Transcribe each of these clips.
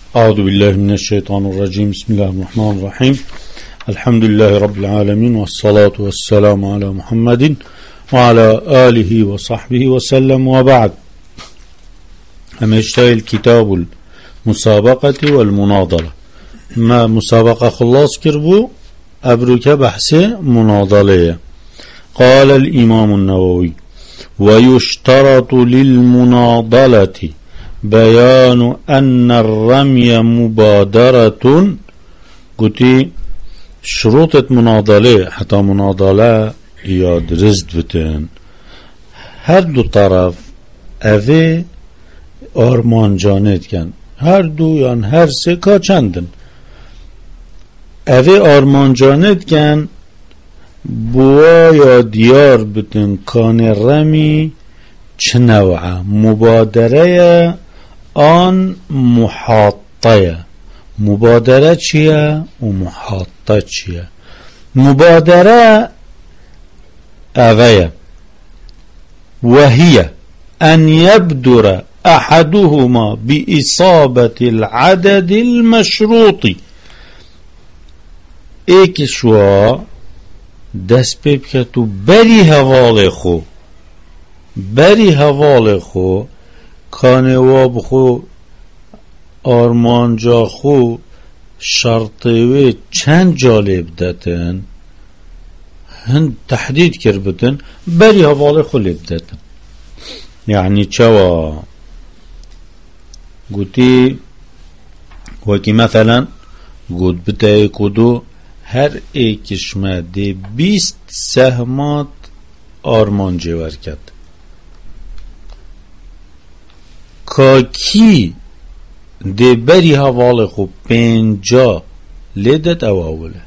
أعوذ بالله من الشيطان الرجيم. بسم الله الرحمن الرحيم. الحمد لله رب العالمين، والصلاة والسلام على محمد وعلى آله وصحبه وسلم، وبعد. همشتايل كتاب المسابقة والمناضلة. ما مسابقة خلاص كربو أبروك بحث مناضلة. قال الإمام النووي: ويشترط للمناضلة بيان أن الرمي مبادرة. قلتي شروط مناضلة حتى مناضلة ياد رزد بتن هر دو طرف اوه آرمان جانت کن، هر دو یا هر سه کا چندن اوه آرمان جانت کن بوا یا دیار بتن کان رمی چه نوعه مبادره آن محاطه. مبادره چیه و محاطه چیه؟ مبادره اوه وهي أن يبدر أحدهما بإصابة العدد المشروط. ایک شوا دست پیب که تو بری حوال خو کانواب خو آرمانجا خو شرطوی چند جالب داتن هن تحدید کربتن بری حوال خو لب داتن. یعنی چوا گوتی وکی مثلا گوت بتای کدو هر ایکش مده 20 سهمات آرمان جوار کرد کاکی ده بری حوال خوب 50 لیدت او اوله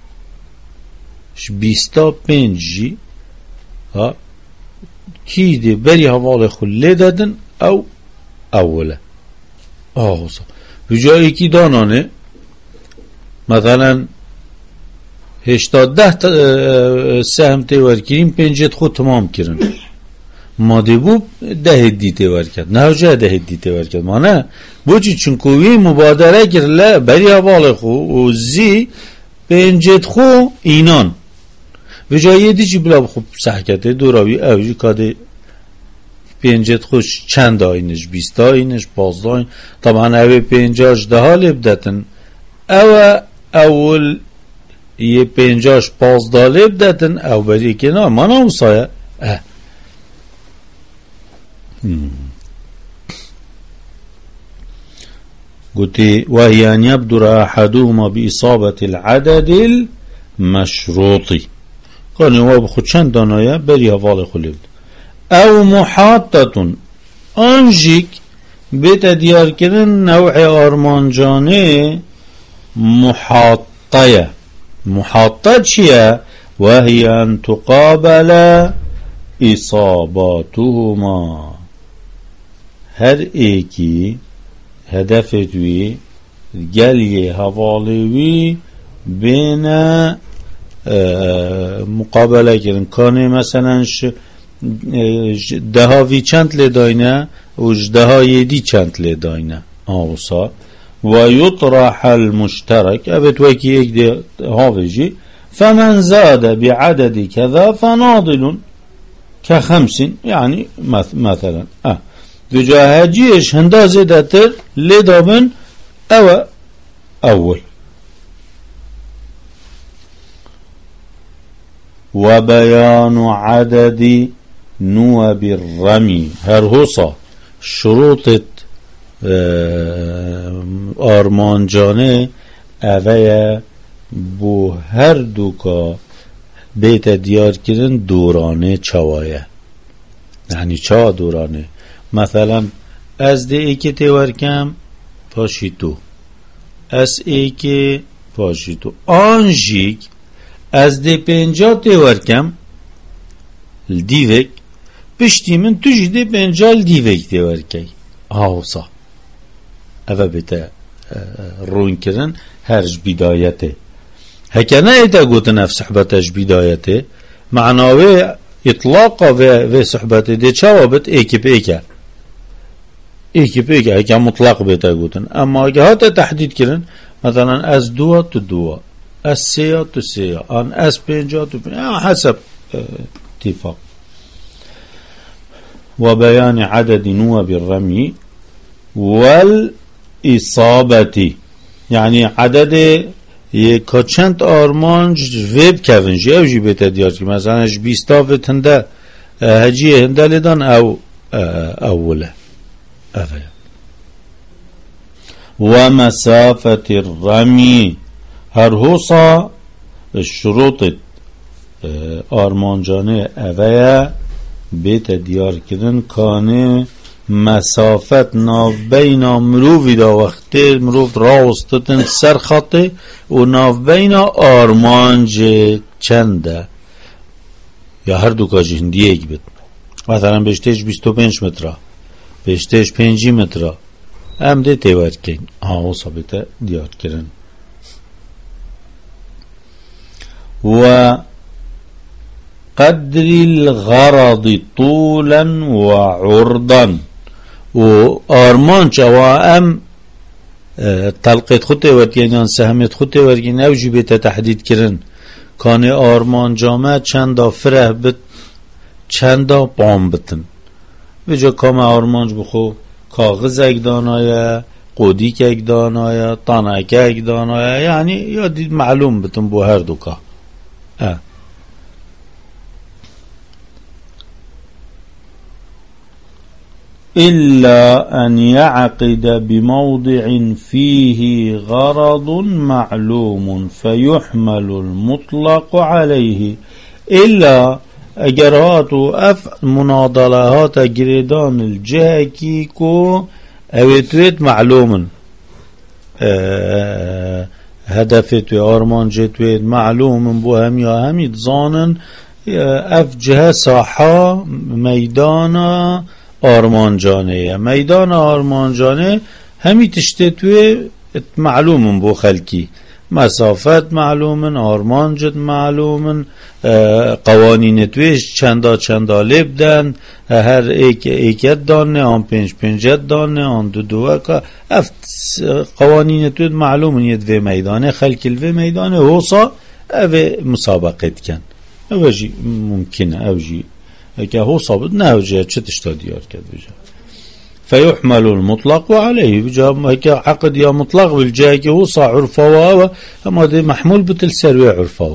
25 ها کی ده بری حوال خوب لیدتن او اوله. آخوصا بجایی کی دانانه مثلا 18 سهم تیور کریم 5 خود تمام کرن ماده بو 10 دی تیور کرد نه جا 10 دی تیور کرد ما نه بوچی چونکوی مبادره کرله بری حوال خو و زی 5 خو اینان و جایی دیجی بلا خوب سحکته دوراوی اوجی کاده 5 خوش چند آینش 20 آینش 15 آین طبعا اوی 50 ده لبدتن او اول یه 50 15 لبدتن او بری که نه ما نامسایه قلت وهي أن يبدر أحدهما بإصابة العدد المشروط. قال نواب خود چند دانايا بری حوال خلید او محاطة انجيك بيت ديار كرن نوع آرمانجانه محاطة چيه وهي أن تقابل إصاباتهما. هر ایکی هدفتوی گلی حوالوی بین مقابله کردن کانه مثلا دهاوی چند لداینه و دهای دی چند لداینه آوسا و یطرح المشترک ابتوی که یک دهاویجی فمن زاد بعدد كذا فناضل كخمس. يعني مثلا وجاهجيش هندازه داتر لدابن او اول. وبيان عدد نوب الرمي هرهوصا شروط آرمانجانه اوه بو هر دوکا بیت دیار کردن دورانه چوایه. یعنی چا دورانه مثلا از ده ایک تیورکم پاشیتو از ایک پاشیتو آنجیک از ده 50 تیورکم دیوک پشتی من توش ده 50 دیوک تیورکی آوسا اوه بیت رون کردن هرج بدایته هكذا إذا قلت نفس صحبتش بدايته معناه إطلاقه في صحبته دي شوابت إيكي بإيكا ایکی بگه اگه مطلق بیتا گوتن اما اگه ها تا تحدید کرن مثلا از دوا تو دوا از سیا تو سیا آن از پنجا تو پنجا حسب اتفاق وبيان عدد نواب الرمي والإصابة يعني عدد يكوچند آرمانج ويب كافنج او جي بيتا ديار مثلا بيستافت هنده هجي هنده لدان او اوله أفيا ومسافة الرمي هرهوصا الشروط آرمانجانه أفيا بیت دیار کردن کانه مسافت ناف بین مروفی دا وقتی مروف راستتن سر خطه و ناف بین آرمانج چنده یا هر دو کاجی هندیه ایک بید مثلا بشتش 25 متره بشتش 5 متره هم ده تیور کن او ثابت دیار کردن و قدر الغرض طولا وعرضا وآرمانش وام تلقيت خطي ورگين سهمت خطي ورگين او جيبه تحديد کرن كان آرمان جامعه چندا فره بت چندا بام بتن بجا کام آرمانج بخو کاغذ اک دانایا قودیک اک دانایا تانک اک دانایا يعني یا دید معلوم بتن بو هر دوكا إلا أن يعقد بموضع فيه غرض معلوم فيحمل المطلق عليه إلا أجرات مناضلات جريدان الجهكي كو أويتويت معلوم هدفت وآرمان جتويت معلوم بوهم يا هميت ظانن أف جهة صحة ميدانا آرمانجانه میدان آرمانجانه همی تشتتوی معلومن بو خلکی مسافت معلومن آرمانجت معلومن قوانین تویش چندا لبدن هر ایکت دانه آن پنجت دانه آن دو که افت قوانین تویت معلومن ید وی میدانه خلکی الوی میدانه حوصا اوی مسابقت کن اوجی ممکنه اوجی اگه هو صابت نهوجه چه تشتا دیار کرد بجا فيحمل المطلق عليه بجا اگه عقد یا مطلق بالجا اگه هو صا عرفوا اما ده محمول بتل سروي عرفوا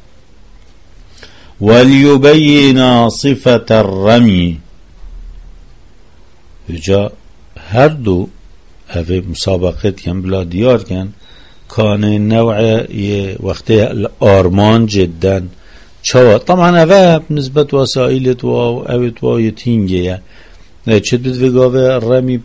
وليبين صفة الرمي بجا هر دو اوه مسابقت کن بلا دیار کن کان نوع وقتی الارمان جدا شوا طبعا اوه نسبت وسائلت و اوت و یتینگه چه بد وگاوه رمی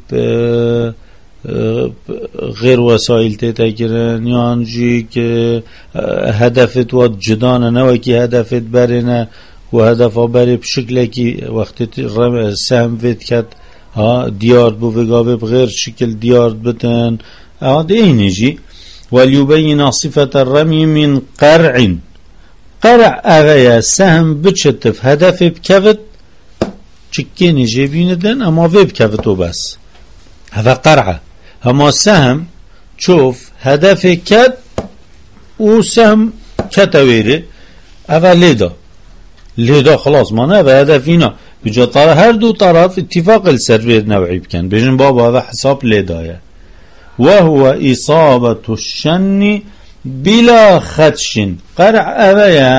غیر وسائل تتگیرن یانجی که هدفت و جدانه نوه که هدفت برینه و هدفها بری بشکله که وقتی سهم وید کد دیارد بو وگاوه بغیر شکل دیارد بتن ده اینجی ولیبین صفت الرمی من قرع قرع اغايا سهم بتشتف هدف بكفت چكيني جيبيندن اما في بكفتو بس هذا قرعه اما سهم تشوف هدف كد وسهم كتويري هذا ليدا خلاص ما نه هدفينا بجا طرف هر دو طرف اتفاق السرور نوعي بكن بجن بابا هذا حساب ليدايا وهو إصابة الشن بلا خدش قرع اویا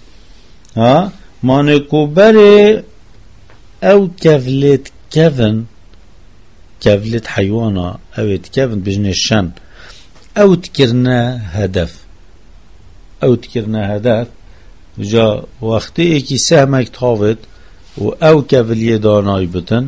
مانکو بره او كفلت حيوانا او كفن بجن الشن او تكرنا هدف جا وقتی ایکی سهمک تاوید و او کفلی دانای بتن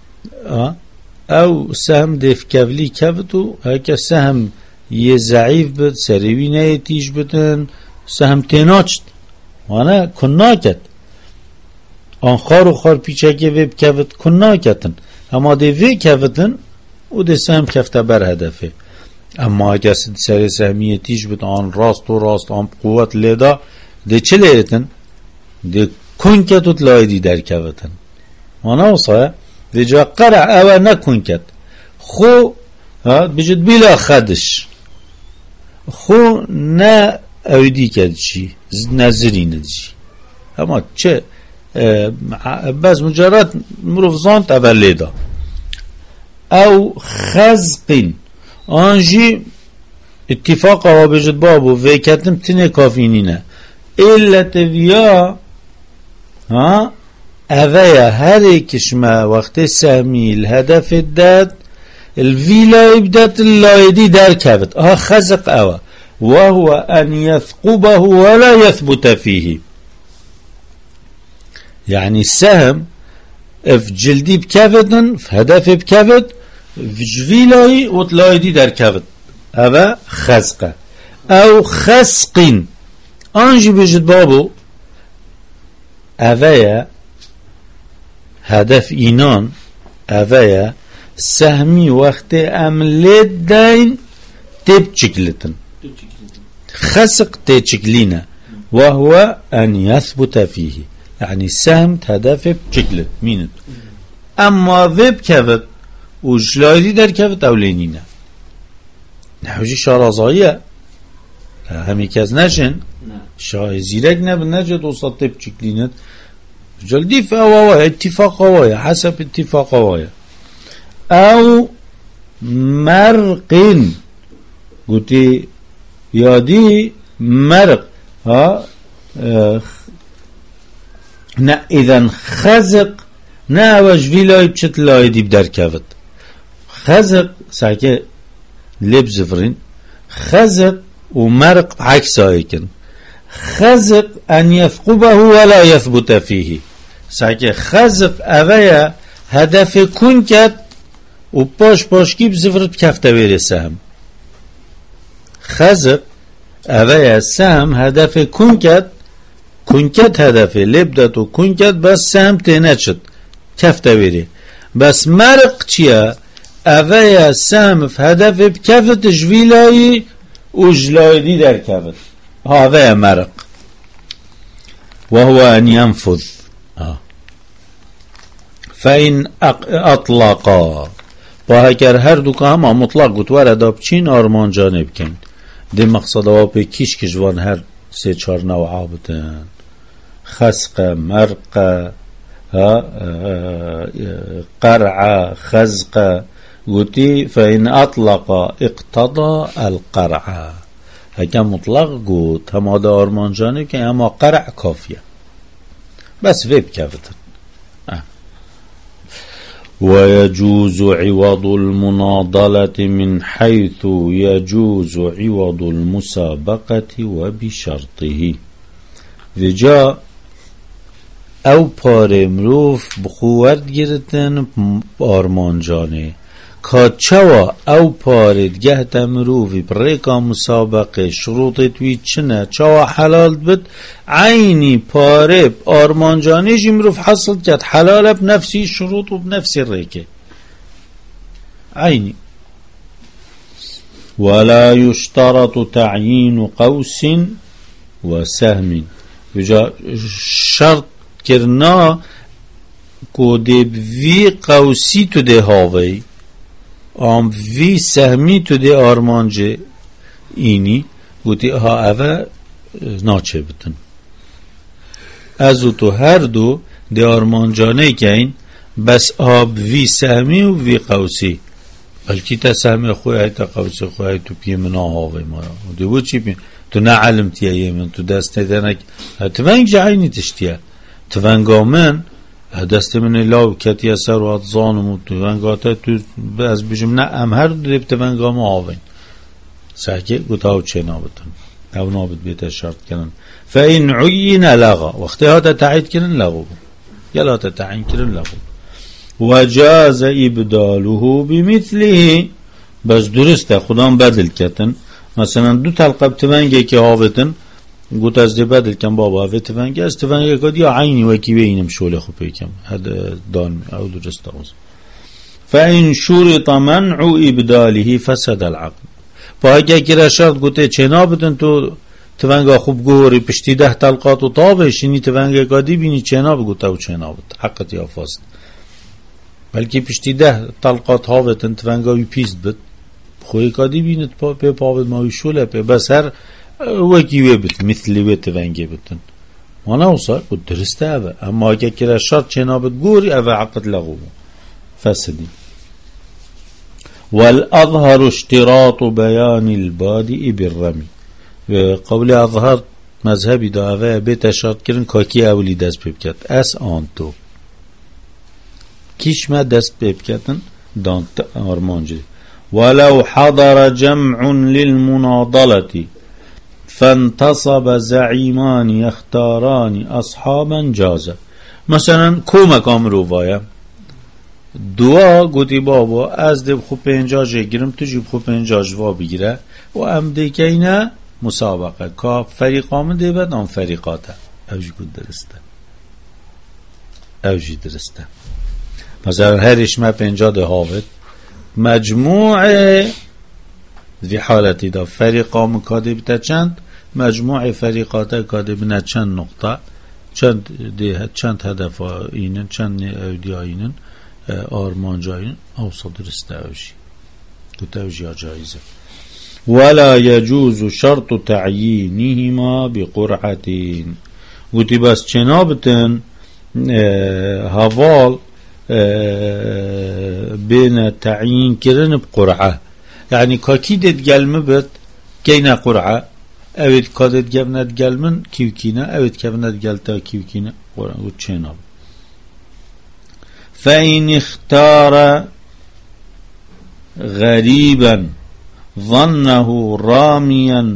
او سهم دف کفلی کفتو هکا سهم یه ضعیف بد سریوی نیتیش بدن سهم تیناچت وانا کن ناکت آن خار پیچه که وی بکفت کن ناکتن اما ده وی کفتن او ده سهم کفته بر هدفه اما اگه سری سهمیتیش بد آن راست آن قوت لیدا ده چه لیتن ده کن کتوت لایدی در کفتن وانا اصلا ده جا قرع اوه نکن کت خو بجد بلا خدش خو نا اویدی کد چی نظری ندی اما چه بس مجرد مروفزان تولیده او خزقین آنجی اتفاق ها بجد بابو ویکتم تنه کافینینه علت ویا اویا هر ایکش ما وقت سهمی الهدف داد الویلای بدات اللایدی در کبت خزق اوه وهو أن يثقبه ولا يثبت فيه يعني السهم في جلدي بكفتن في هدف بكفت في جفيلاي وطلايدي در كفت هذا خزقه أو خسق أنجي بجد بابو أفايا هدف إينان أفايا سهمي وقت أملت دين تبتشكلتن خسق تشكلينا وهو أن يثبت فيه يعني السهم هدف بشكل مينت أما ذب كفت وجلايدي در كفت أولينينا نحوجي شارازايا همي كاز نشن شاي زيرك نبن نجد وسط بشكلينا جلدي فأوايا اتفاق أوايا حسب اتفاق أوايا أو مرق قلتي یادی مرق نه اذن خزق نه وجوی لای بچت لای دیب در کفت خزق ساکه لب زفرین خزق و مرق عکس آیکن خزق ان یثقبه ولا یثبت فیه ساکه خزق اویا هدف کن کد و پاش کی بزفرت بکفته ویره سهم خزق اوه سهم هدف کنکت هدفه لبدت و کنکت بس سهم تینه شد کفته ویری بس مرق چیه اوه سهم هدف بکفت جویلایی و جلایدی در کفت اوه مرق وهو ان ينفذ فإن اطلقا با اگر هر دو که همه مطلق گوت ورده بچین آرمان جانب کند ده مقصد ها به کیش که جوان هر سه چار نوعا بودن خسق مرق قرع خزق گوتی فإن اطلق اقتضى القرع اگر مطلق گوت همه ده آرمان جانب که اما قرع کافیه بس ویب کفتن ويجوز عوض المناضلة من حيث يجوز عوض المسابقة وبشرطه وجا او پاره مروف بخورد گرتن آرمان جانه که چوا او پاره گهت مروفی بريكا مسابقه شروط توی چنه چوا حلال بد عيني پاره آرمان جانه جی مروف حصل کرد حلال بنفسي شروط و بنفسي ريكه عيني ولا يشترط تعيين قوس وسهم وجا شرط کرنا کو دی وی قوسی تو دی هاوی ام وی سهمی تو دی آرمانجه اینی گوتی ها اوه ناچه بتن ازو تو هر دو دی آرمانجانه که این بس آب وی سهمی و وی قوسی بلکی تا سهمی خوی تا قوسی خوی تو پیمنا هاوی ما دیو چی پیم تو نه علم تیه من تو دست ندنک تونگ جعینی تشتیه تونگامن دست من لاو کتی اثر و اتزانم و تونگاته تو از بجم نه ام هر دو دیب تونگام آوین سحکه گوتاو چه نابتن او نابت بیت شرط کنن فا این عین لغا وقتی ها تا تعید کنن لغو یلا تا تعین کنن لغو وجاز ابداله بمثله بس درسته خودم بدل کتن مثلا دو تلقب تونگه که آوتن گوت از دی بدل کن بابا اوه تونگه از تونگه که یا عینی وکی بینم شوله خوب پیکم هد دان او درست آوز فإن شرط منع ابداله فسد العقد با اگه که شرط گوته چنا بدن تو تونگه خوب گوری پشتی 10 تلقات و تاوه شینی تونگه که دی بینی چنا بگوته و چنا بد حقت یا فاست بلکه پشتی 10 طلقات هاوتن تفنگاوی پیست بد خوی کادی بینت پا پاوت ماوی شوله پا بس هر وکی وی بد مثلی وی تفنگی بدن مانا اوصا قد درسته اوه اما اگه کرا شرط چنابت گوری اوه عقد لغو فسدی والأظهر اشتراط بيان البادئ بالرمي قول أظهر مذهبي دا اوه بیت شرط کرن کاکی اولی دست ببکت اس آنتو کیش ما دست ببکتن دانت آرمانجی ولو حضر جمع للمناضلة فانتصب زعيمان يختاران أصحابا جازا مثلا کومک آمرو وایم دعا گوتی بابا از دب خوب 50 گیرم تو جیب خوب 50 وا بگیره و ام دیگه اینه مسابقه که فریقام دیبد آن فریقاته اوجی گود درسته اوجی درسته مثلا هرش ما 50 هاوت مجموع ذی حالتی دا فریقام کاده بیتا چند مجموع فریقاته کاده بینا چند نقطه چند هدف اینن چند اودی اینن آرمان جاین اوصا درسته اوشی گوته اوشی ها جایزه ولا يجوز شرط تعيينهما بقرعتين گوتی بس چنابتن هوال بين تعيين كرن بقرعه يعني كاكيدت جلم بت كينا قرعه اوید کادت گفند گلمن کیوکینه اوید کفند گلتا کیوکینه قرعه چناب فإن اختار غريبا ظنه راميا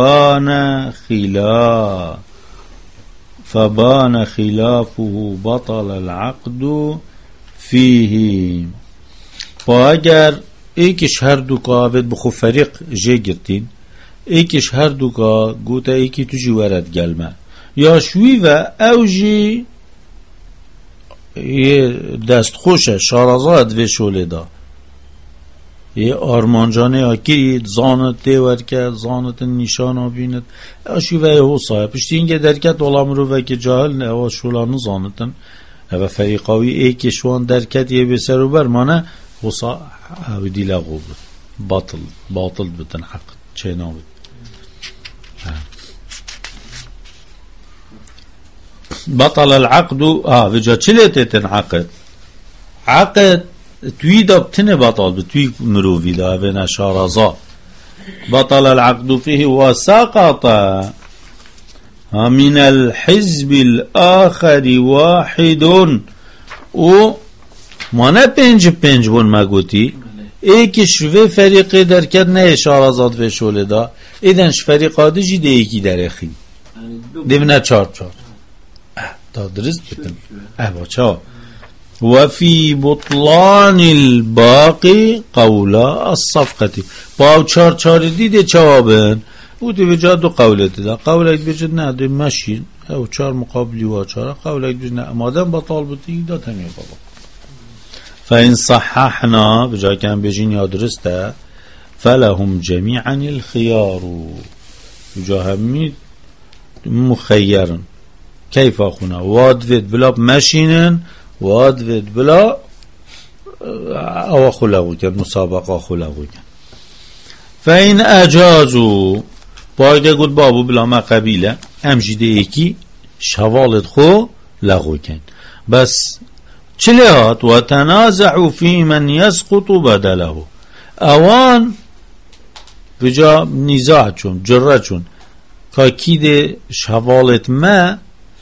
فبان خلافه بطل العقد فيه فاگر ایکش هر دو قاوت بخو فریق جه گرتین ایکش هر دو قا گوتا ایکی تو جوارت گلمه یا شوی و اوجی یه دست خوشه شارازات و شوله دا یه آرمانجانه اکی زانت دیور که زانت نشان بیند اشی و یه حوصایه پشتی اینگه درکت علام رو و که جاهل نه و شولانو زانتن و فریقاوی ایکی شوان درکت یه بسر رو برمانه حوصا او دیل اغو بود باطل بتن عقد چه نابد بطل العقد وجا چلیتی تن عقد توی دابتن بطل بتوی مروفی دا و نشارزا بطل العقد فيه وسقط من الحزب الآخر واحد و مانه پنج بون مگوتی ایکش و فریقی در کد نه اشارازات و شوله دا ایدنش فریقاتی جی ده ایکی در اخی دیونه 4 تا درست بتن بچه و فی بطلان الباقی قولا الصفقتی با 4 دیده چوابن او دی بجا 2 قولتی دا قولت بجا نه دی مشین او 4 مقابلی و 4 قولت بجا نه مادم بطال بودی دا تنیه بابا فإن صححنا بجا كان بيجين يا درسته فلهم جميعا الخيار بجا همي مخيرا كيف أخونا وادفد بلا ماشينا وادفد بلا أو أخو لغو كان مسابقة أخو لغو كان فإن أجازوا بايده قد بابو بلا ما قبيلة أمجده ايكي شوالد خو لغو كان بس چلیات و تنازعوا فی من یسقط بدله اوان بجا نزاع چون جره چون که کید شوالت ما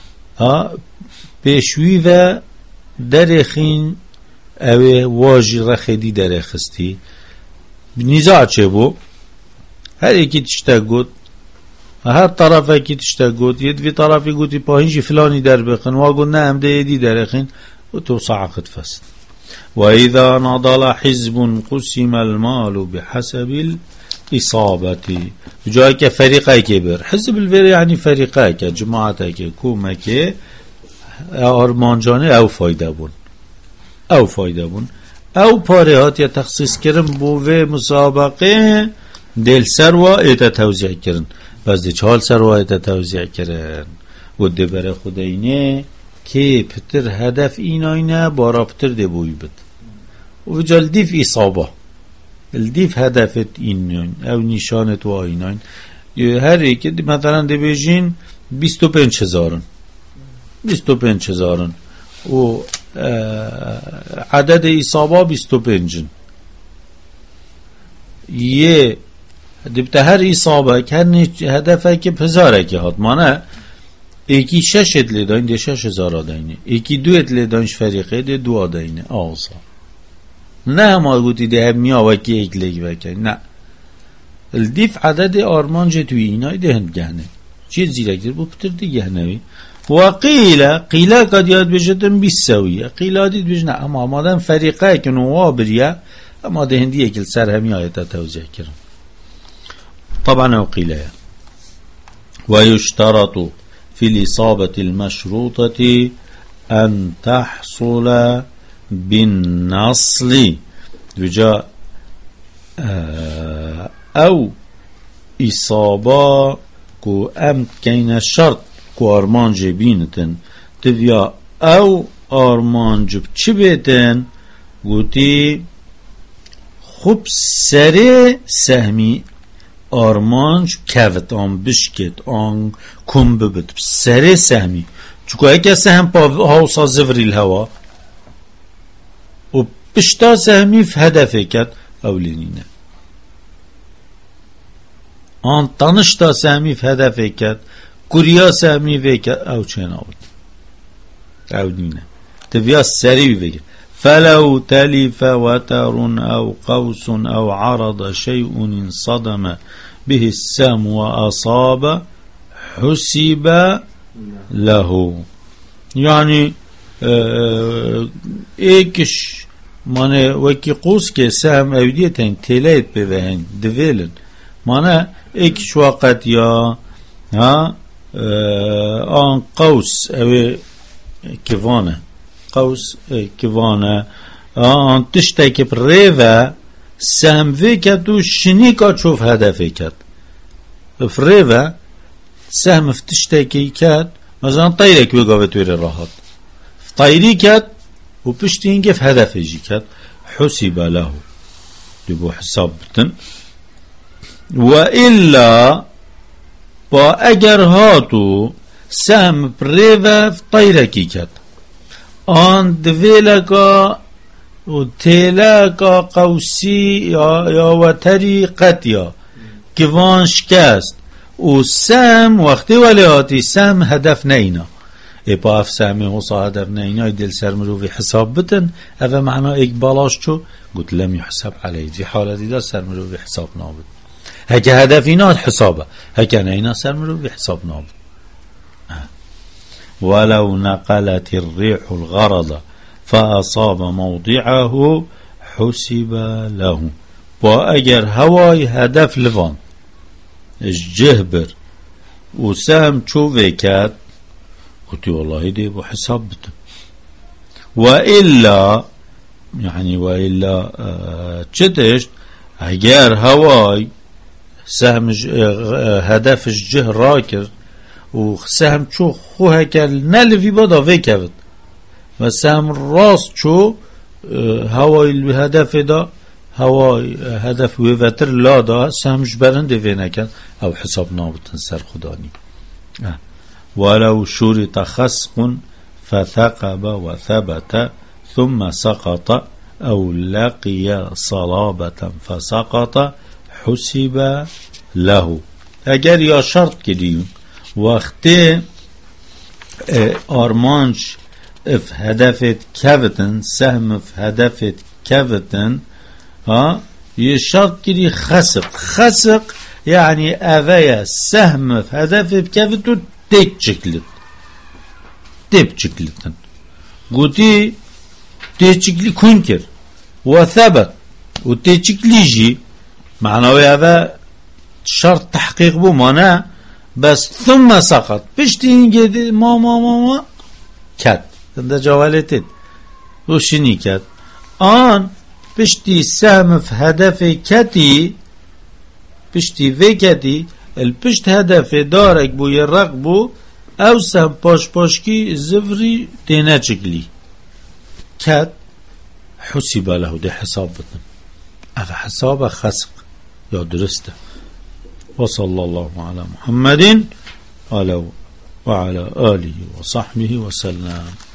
پیشوی و درخین اوه واجی رخیدی درخستی نزاع چه بو هر یکی تشتا گود هر طرف یکی تشتا گود ید وی طرفی گودی پاهینجی فلانی در بخن واگو نه هم ده یدی درخین وتوسع عقد فسد وإذا نضل حزب قسم المال بحسب الإصابة جاي كفريقه كبير حزب الفير يعني فريقه كجماعته كومه آرمانجانه او فایده بون او پارهات یا تخصیص کرن بوه مسابقه دل سروا ایتا توزیع کرن بس دی 4 سروا ایتا توزیع کرن و دی بره خودینه که پتر هدف ایناینه بارا پتر دی بوی بد و جا الديف إصابة الديف هدفت إنين أو نشانت وآينين هر ایک مثلا دی بیجین 25,000 25,000 و عدد اصابه 25 یه دبته هر اصابه که هدفه که پزاره که هات مانه ایکی 6 ادلی داین دی 6,000 آداینه ایکی 2 ادلی داینش فریقه دی 2 آداینه آسا نه همه گوتی دی هم میاوه که ایک لیگ بکن نه الديف عدد آرمان توی اینای دهند گهنه چیه زیرکتر بو پتر دی گهنوی قیل قد یاد بجدن بیسویه قیل دید بجنه اما آمادن فریقه کنو وابریه اما دهندی اکل سر همی آیتا توضیح کرن طبعا او قیله ويشترط في الإصابة المشروطة أن تحصل بالنصل وجاء او اصابه کو ام کین شرط کو آرمانج بینتن تبیا او آرمانج چی بیتن گوتی خوب سره سهمی آرمانج کفت آن بشکت آن کم ببت سره سهمی چکو اگه سهم پا هاوسا زفری الهوا و پشتا سهمی في هدفه کت اولینینه آن tanışta sami في هدفه کت کوریا سهمی وکت او چه نابد او دینه تبیا سریع بگه فلو تلف وتر او قوس او عرض شيء انصدم به السهم واصاب حسب له يعني ایکش مانه وکی قوس که سهم اودیتن تلیت بوهن دویلن مانه ایکش وقت یا آن قوس او کیوانه قوس کیوانه آن تشته که پریوه سهم وکت و شنیکا چوف هدفه کت فریوه سهم فتشته که کت مثلا طیره که بگاوه تویر راحت طیری کت و پشتی اینگه في هدفه جی کت حسب له دبو حساب بتن و الا با اگر هاتو سهم پریوه طیره کی کت آن دویلکا و تیلکا قوسی یا وتری قطیا که وان شکست و سهم وقتی ولی هاتی سهم هدف نینا با اف سهمی حصا هدف نینا دل سر مروفی حساب بتن اوه معنا ایک بالاش چو قلت لم يحسب عليه في حالتی دا سر مروفی حساب نابد هکه هدف اینا حسابه هکه نینا سر مروفی حساب نابد ولو نقلت الريح الغرض فأصاب موضعه حسب له با اگر هوای هدف لفان جهبر و سهم چو وکد قلت والله دي بو حساب بتن وإلا يعني وإلا چتش اگر هواي سهم هدف الجه راكر و سهم چو خوه کل نلفی بادا وکفت و سهم راست چو هواي الهدف دا هواي هدف وفتر لا دا سهمش برنده وی نکن او حساب نابتن سر خدانی ولو شرط خسق فثقب وثبت ثم سقط او لقي صلابة فسقط حسب له اگر یا شرط کدیم وقتی آرمانج اف هدفت کفتن سهم اف هدفت کفتن یه شرط کدی خسق يعني اوه سهم اف هدفت کفتو تيب چكلتن قوتي تيچكلي كونكر وثبت وتيچكلي جي معناوي هذا شرط تحقيق بو مانا بس ثم سقط بشتين جدي ما كات ده جوالتت وشني كات آن بشتي سهم في هدف كتي بشتي في كتي البشت هدف دارك بو يرق بو او سهم پاش کی زفری تینه چکلی کت حسب له ده حساب بدن اف حساب خسق یا درسته. وصلى الله على محمد وعلى آله وصحبه وسلم.